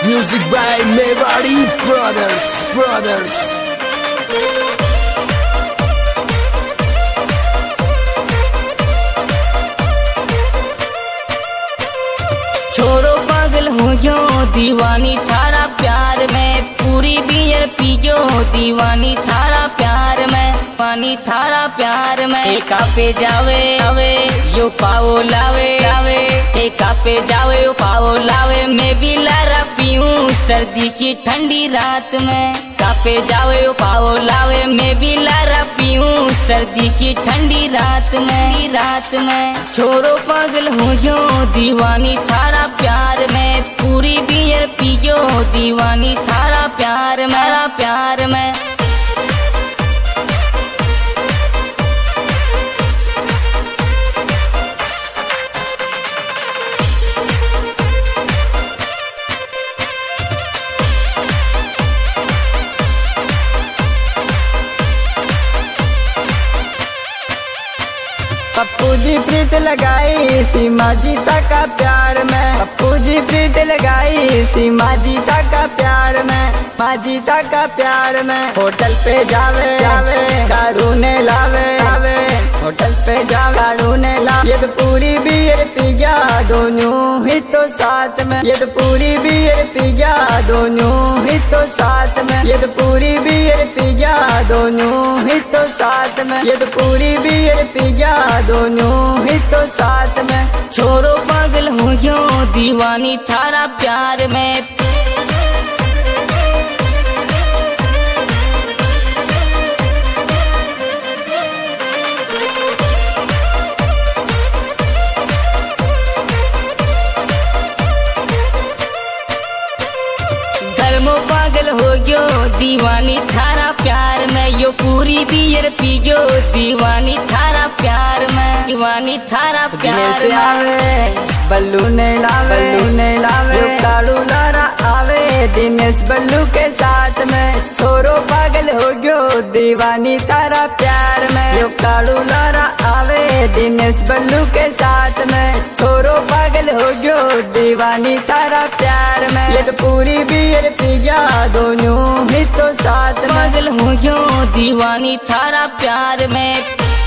Music by Mewari Brothers. छोड़ो पागल हो जो दीवानी थारा प्यार में, पूरी बियर पियो दीवानी थारा प्यार में, पानी थारा प्यार में। एका पे जावे आवे यो पाओ लावे लावे, एका पे जावे यो पाओ लावे। मैं भी लारा पीऊं सर्दी की ठंडी रात में, कापे जावे यो पाओ लावे। मैं भी लारा पीऊं सर्दी की ठंडी रात में। छोड़ो पागल हो जो दीवानी थारा प्यार में, पूरी बियर पियो दीवानी थारा प्यार में। पप्पू जी प्रीत लगाई सीमा जी का प्यार में, पप्पू जी प्रीत लगाई सीमा जी का प्यार में, माँ जी का प्यार में। होटल पे जावे दारू ने लावे, होटल पे जावे दारू ने लावे। ये तो पूरी बियर पी गया दोनों ही तो साथ में, ये तो पूरी बियर पी गया दोनों ही तो साथ में, ये तो पूरी बियर पी गया दोनों ही तो साथ में, ये तो पूरी बियर पी गया दोनों ही तो साथ में। छोड़ो पागल हो जो दीवानी थारा प्यार में। धर्मो पागल हो गयो दीवानी थारा प्यार में, यो पूरी बियर पियो दीवानी थारा प्यार में, दीवानी थारा प्यार में। बल्लू ने लावे यो कालू लारा आवे दिनेश बल्लू के साथ में। छोरो पागल हो गयो दीवानी तारा प्यार में, यो कालू लारा आवे दिनेश बल्लू के साथ में। छोरो पागल हो गयो दीवानी तारा प्यार में, ये तो पूरी बियर पी गया दोनों ही तो साथ में। पागल हो जो दीवानी थारा प्यार में।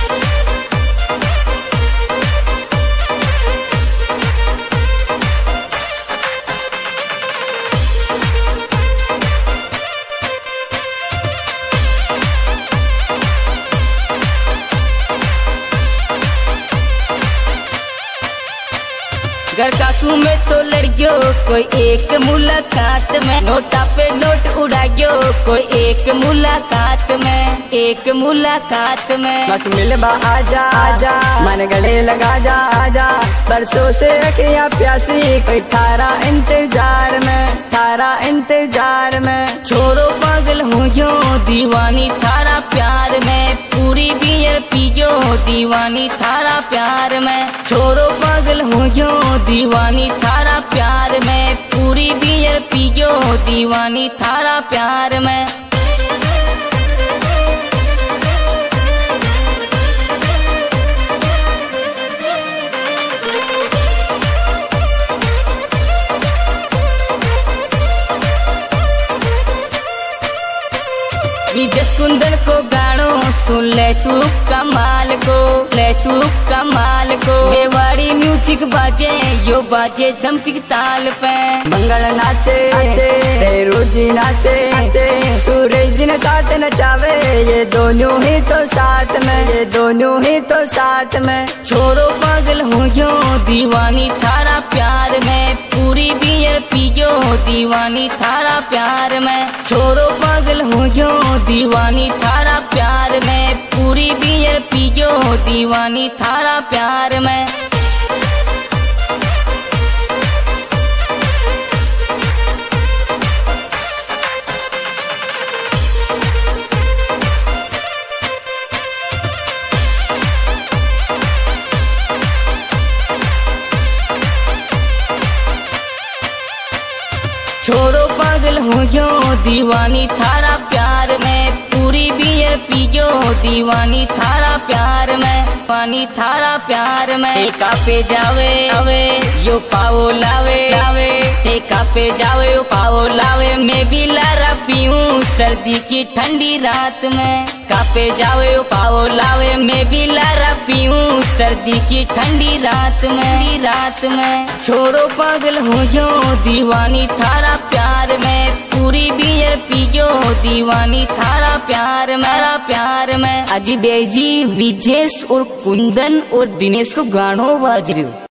घर कासू में तो लड़ियो कोई एक मुलाकात में, नोटा पे नोट उड़ाइयो कोई एक मुलाकात में। बस मिलबा आजा मन गले लगा जा आजा, बरसों से रखिया प्यासी कोई थारा इंतजार में। छोड़ो पागल हो जो दीवानी थारा प्यार में, पूरी बियर पियो दीवानी थारा प्यार में। छोड़ो पागल हो जो दीवानी थारा प्यार में, पूरी बियर पियो दीवानी थारा प्यार में। विजय कुंदन को गानो सुन ले तू कमाल को, मेवाड़ी म्यूजिक बाजे यो बाजे झमचिक ताल पे। मंगल नाचे रोजी नाचे, सूरज दिन साथ नचावे ये दोनों ही तो साथ में। छोड़ो पागल हो जो दीवानी थारा प्यार में, पूरी बियर पियो दीवानी थारा प्यार में। छोड़ो पागल हो जो दीवानी थारा प्यार में, पूरी बियर पियो दीवानी थारा प्यार में। छोड़ो पागल हो जो दीवानी थारा प्यार में, पूरी बियर पियो दीवानी थारा प्यार में, पानी थारा प्यार में। एका पे जावे आवे यो पाओ लावे लावे, कापे जावे पाओ लावे मैं भी लारा पीऊं सर्दी की ठंडी रात में। कापे जावे पाओ लावे मैं भी लारा पीऊं सर्दी की ठंडी रात में। छोड़ो पागल हो जो दीवानी थारा प्यार में, पूरी बियर पियो दीवानी थारा प्यार में। अजी बेजी विजेश और कुंदन और दिनेश को गानो बाज रही।